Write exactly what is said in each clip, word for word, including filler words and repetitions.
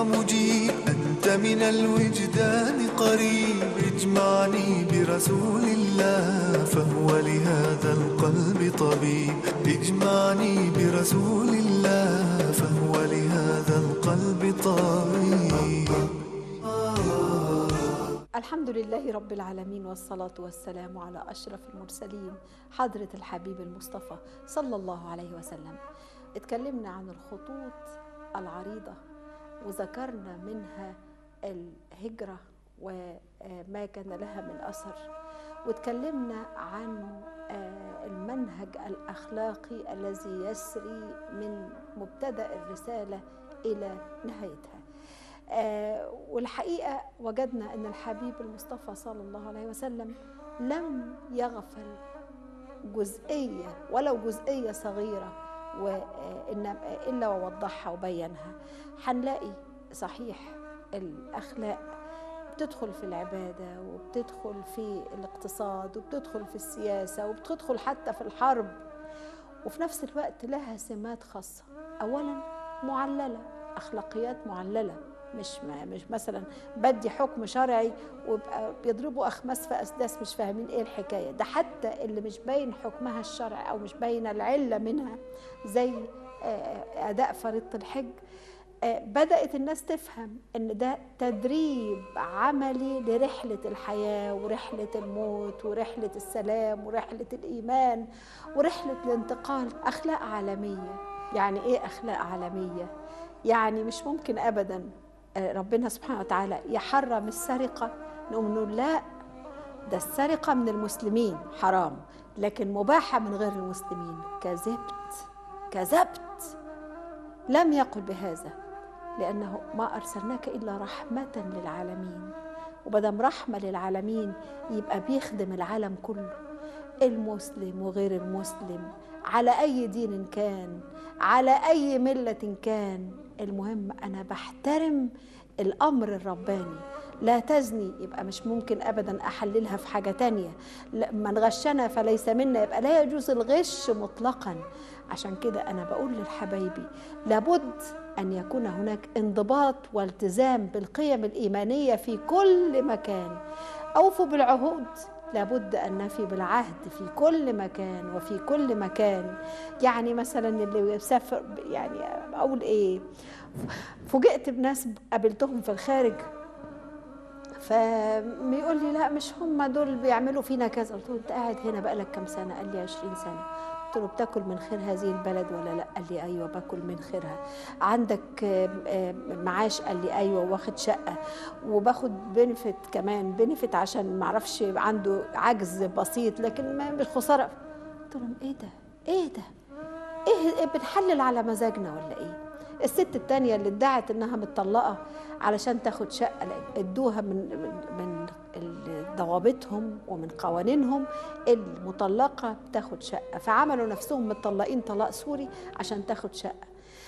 يا مجيب أنت من الوجدان قريب، اجمعني برسول الله فهو لهذا القلب طبيب، اجمعني برسول الله فهو لهذا القلب طبيب. الحمد لله رب العالمين، والصلاة والسلام على أشرف المرسلين حضرة الحبيب المصطفى صلى الله عليه وسلم. اتكلمنا عن الخطوط العريضة وذكرنا منها الهجرة وما كان لها من أثر، واتكلمنا عن المنهج الأخلاقي الذي يسري من مبتدأ الرسالة إلى نهايتها. آه والحقيقة وجدنا أن الحبيب المصطفى صلى الله عليه وسلم لم يغفل جزئية ولو جزئية صغيرة إلا ووضحها وبينها. هنلاقي صحيح الأخلاق بتدخل في العبادة وبتدخل في الاقتصاد وبتدخل في السياسة وبتدخل حتى في الحرب، وفي نفس الوقت لها سمات خاصة. أولا معللة، أخلاقيات معللة، مش مش مثلا بدي حكم شرعي ويبقى بيضربوا اخماس في اسداس مش فاهمين ايه الحكايه. ده حتى اللي مش باين حكمها الشرعي او مش باين العله منها زي اداء فريضه الحج، بدات الناس تفهم ان ده تدريب عملي لرحله الحياه ورحله الموت ورحله السلام ورحله الايمان ورحله الانتقال. اخلاق عالميه. يعني ايه اخلاق عالميه؟ يعني مش ممكن ابدا ربنا سبحانه وتعالى يحرم السرقة نقوم نقول لا ده السرقة من المسلمين حرام، لكن مباحة من غير المسلمين. كذبت كذبت. لم يقل بهذا، لأنه ما أرسلناك إلا رحمة للعالمين، وبدم رحمة للعالمين يبقى بيخدم العالم كله، المسلم وغير المسلم، على أي دين كان، على أي ملة كان. المهم أنا بحترم الأمر الرباني. لا تزني، يبقى مش ممكن أبدا أحللها في حاجة تانية. من غشنا فليس منا، يبقى لا يجوز الغش مطلقا. عشان كده أنا بقول للحبايبي لابد أن يكون هناك انضباط والتزام بالقيم الإيمانية في كل مكان. أوفوا بالعهود، لابد أن نفي بالعهد في كل مكان وفي كل مكان. يعني مثلا اللي يسافر، يعني أقول إيه، فوجئت بناس قابلتهم في الخارج فبيقول لي لا مش هم دول بيعملوا فينا كذا. قلت له أنت قاعد هنا بقالك كم سنة؟ قال لي عشرين سنة. قلت له بتاكل من خير هذه البلد ولا لا؟ قال لي ايوه باكل من خيرها. عندك معاش؟ قال لي ايوه واخد شقه وباخد بنفت كمان، بنفت عشان ما اعرفش عنده عجز بسيط لكن ما مش خساره. قلت لهم ايه ده ايه ده ايه بنحلل على مزاجنا ولا ايه؟ الست التانية اللي ادعت انها متطلقه علشان تاخد شقه ادوها من من ضوابطهم ومن قوانينهم المطلقه بتاخد شقه، فعملوا نفسهم متطلقين طلاق سوري عشان تاخد شقه.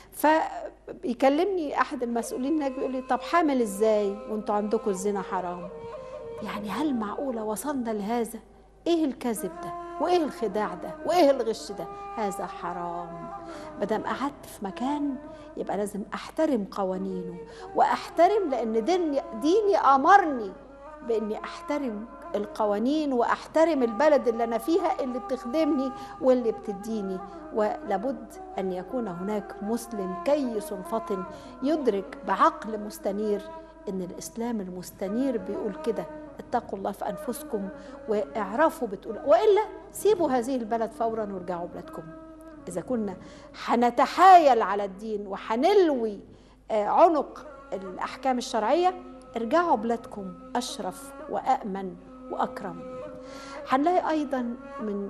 فيكلمني احد المسؤولين هناك بيقول لي طب حامل ازاي وانتوا عندكم الزنا حرام؟ يعني هل معقوله وصلنا لهذا؟ ايه الكذب ده وايه الخداع ده وايه الغش ده؟ هذا حرام. مادام قعدت في مكان يبقى لازم احترم قوانينه واحترم، لان ديني, ديني امرني باني احترم القوانين واحترم البلد اللي انا فيها اللي بتخدمني واللي بتديني. ولابد ان يكون هناك مسلم كيس فطن يدرك بعقل مستنير ان الاسلام المستنير بيقول كده اتقوا الله في انفسكم واعرفوا بتقول، والا سيبوا هذه البلد فورا وارجعوا بلادكم. اذا كنا حنتحايل على الدين وحنلوي عنق الاحكام الشرعيه ارجعوا بلادكم اشرف وامن واكرم. هنلاقي ايضا من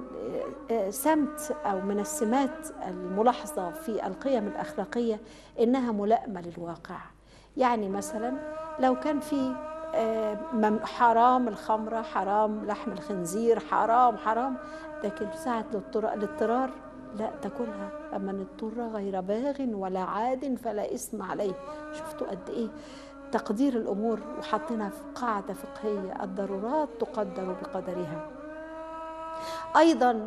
سمت او من السمات الملاحظه في القيم الاخلاقيه انها ملائمه للواقع. يعني مثلا لو كان في حرام الخمره، حرام لحم الخنزير، حرام حرام، لكن ساعه الاضطرار لا تاكلها، اما اضطر غير باغ ولا عاد فلا اثم عليه. شفتوا قد ايه تقدير الأمور، وحطينا في قاعدة فقهية الضرورات تقدر بقدرها. أيضا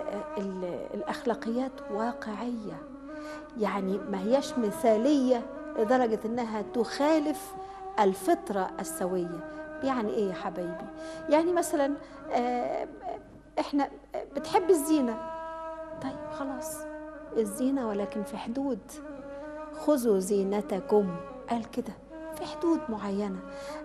الأخلاقيات واقعية، يعني ما هياش مثالية لدرجة إنها تخالف الفطرة السوية. يعني إيه يا حبايبي؟ يعني مثلا إحنا بتحب الزينة، طيب خلاص الزينة ولكن في حدود، خذوا زينتكم، قال كده في حدود معينة.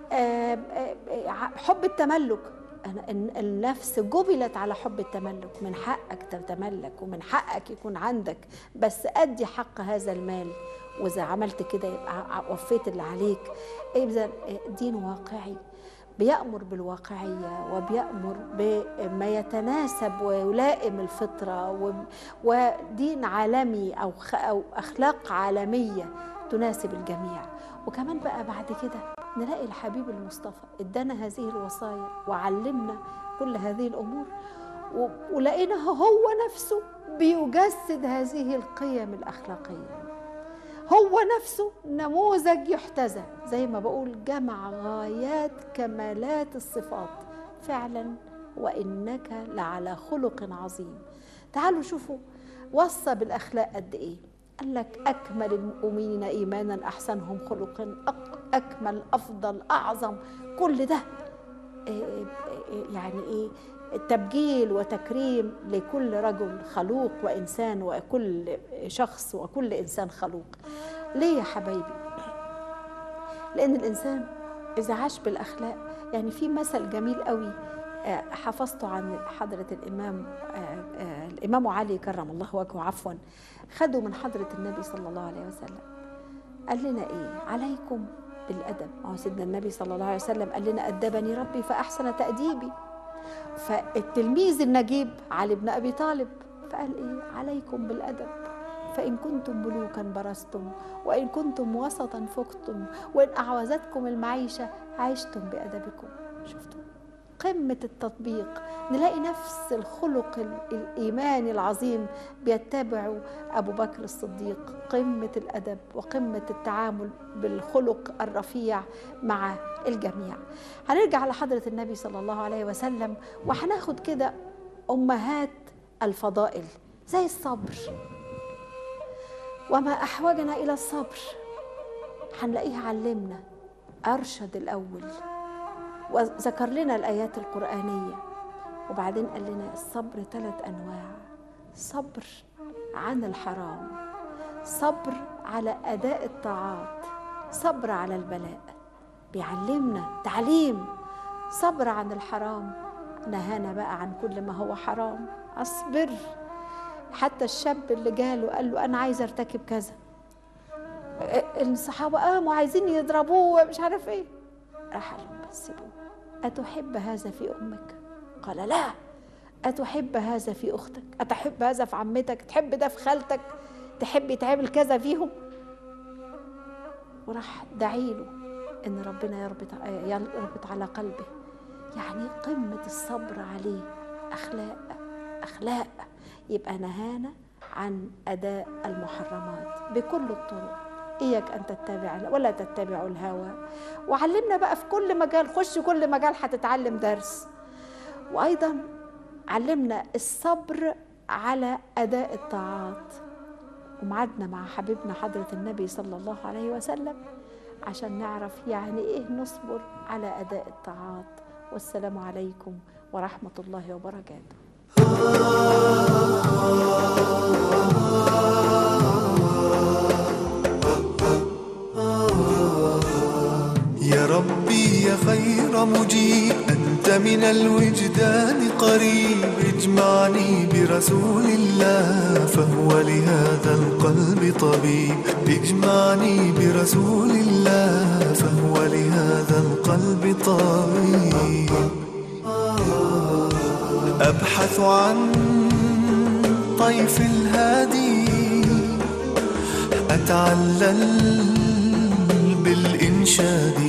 حب التملك، النفس جبلت على حب التملك، من حقك تتملك ومن حقك يكون عندك، بس أدي حق هذا المال، وإذا عملت كده يبقى وفيت اللي عليك. إذا دين واقعي بيأمر بالواقعية وبيأمر بما يتناسب ويلائم الفطرة، ودين عالمي أو أو أخلاق عالمية تناسب الجميع. وكمان بقى بعد كده نلاقي الحبيب المصطفى ادانا هذه الوصايا وعلمنا كل هذه الأمور، ولقيناه هو نفسه بيجسد هذه القيم الأخلاقية، هو نفسه نموذج يحتذى، زي ما بقول جمع غايات كمالات الصفات فعلا، وإنك لعلى خلق عظيم. تعالوا شوفوا وصى بالأخلاق قد إيه، قال لك أكمل المؤمنين إيمانا أحسنهم خلقا، أكمل أفضل أعظم، كل ده يعني إيه؟ تبجيل وتكريم لكل رجل خلوق وإنسان، وكل شخص وكل إنسان خلوق. ليه يا حبايبي؟ لأن الإنسان إذا عاش بالأخلاق، يعني في مثل جميل قوي حفظته عن حضرة الإمام الإمام علي كرم الله وجهه، عفوا، خدوا من حضرة النبي صلى الله عليه وسلم، قال لنا إيه؟ عليكم بالأدب. ما هو سيدنا النبي صلى الله عليه وسلم قال لنا أدبني ربي فأحسن تأديبي. فالتلميذ النجيب علي بن أبي طالب فقال إيه؟ عليكم بالأدب، فإن كنتم ملوكا برزتم، وإن كنتم وسطا فقتم، وإن أعوزتكم المعيشة عشتم بأدبكم. شفتوا قمة التطبيق، نلاقي نفس الخلق الإيماني العظيم بيتبعه أبو بكر الصديق، قمة الأدب وقمة التعامل بالخلق الرفيع مع الجميع. هنرجع لحضرة النبي صلى الله عليه وسلم وهناخد كده أمهات الفضائل زي الصبر، وما أحوجنا إلى الصبر، هنلاقيه علمنا، أرشد الأول وذكر لنا الآيات القرآنية، وبعدين قال لنا الصبر ثلاث أنواع: صبر عن الحرام، صبر على أداء الطاعات، صبر على البلاء. بيعلمنا تعليم. صبر عن الحرام، نهانا بقى عن كل ما هو حرام، أصبر. حتى الشاب اللي جاله قال له أنا عايز أرتكب كذا، الصحابة قاموا عايزين يضربوه مش عارف إيه، راح قال لهم بس سيبوه. أتحب هذا في أمك؟ قال لا. أتحب هذا في أختك؟ أتحب هذا في عمتك؟ تحب ده في خالتك؟ تحب يتعمل كذا فيهم؟ وراح دعيله إن ربنا يربط يربط على قلبه. يعني قمة الصبر عليه أخلاق أخلاق. يبقى نهانا عن أداء المحرمات بكل الطرق، إياك أن تتبع ولا تتبعوا الهوى. وعلمنا بقى في كل مجال، خش كل مجال هتتعلم درس. وأيضا علمنا الصبر على أداء الطاعات، ومعدنا مع حبيبنا حضرة النبي صلى الله عليه وسلم عشان نعرف يعني إيه نصبر على أداء الطاعات. والسلام عليكم ورحمة الله وبركاته. يا ربي يا خير مجيب، أنت من الوجدان قريب، اجمعني برسول الله فهو لهذا القلب طبيب، اجمعني برسول الله فهو لهذا القلب طبيب. أبحث عن طيف الهادي، أتعلل بالإنشاد،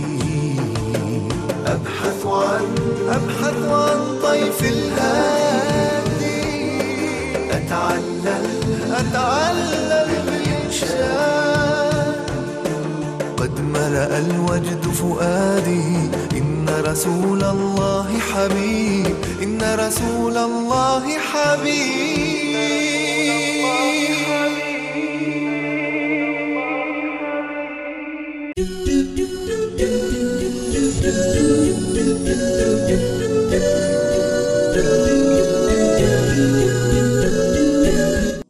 أبحث عن أبحث عن طيف الهادي، أتعلل أتعلل بالإنشاد. قد ملأ الوجد فؤادي، إن رسول الله حبيب، إن رسول الله حبيب.